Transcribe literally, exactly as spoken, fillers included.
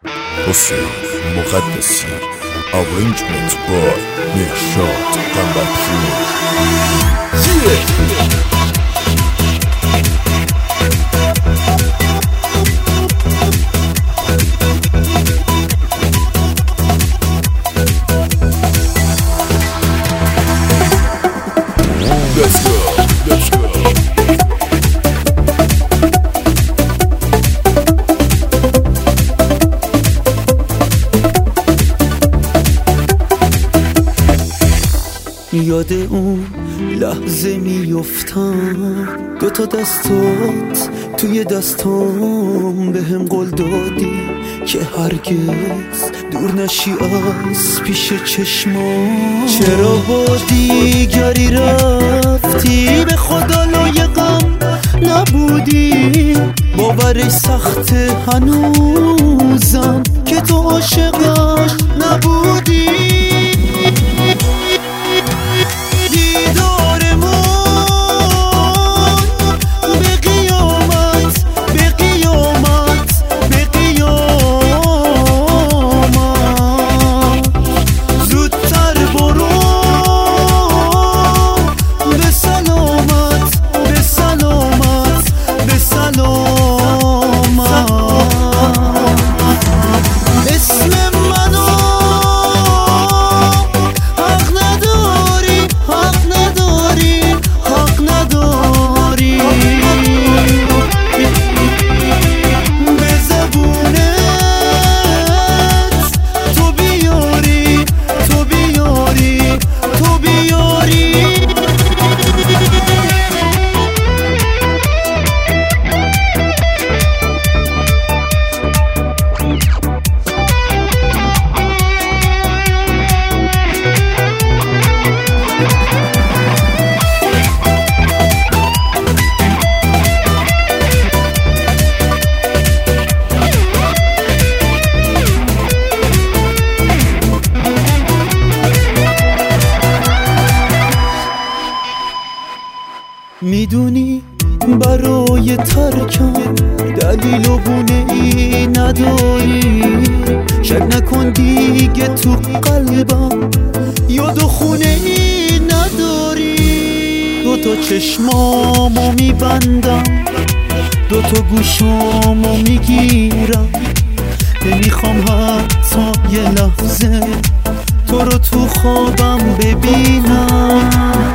حسین مقدسی. Arrangement by Mirshad Qambarpur. Let's go, let's go. یاد اون لحظه میفتم، دوتا دستات توی دستام به هم قول دادی که هرگز دور نشی از پیش چشمام. چرا با دیگری رفتی؟ به خدا لایقم نبودی. باورش سخت هنوزم که تو عاشقش نبودی. میدونی برای ترکم دلیل و گونه ای نداری. شک نکن دیگه تو قلبم یاد و خونه ای نداری. دو تا چشمامو میبندم، دو تا گوشامو میگیرم. نمیخوام حتی یه لحظه تو رو تو خوابم ببینم.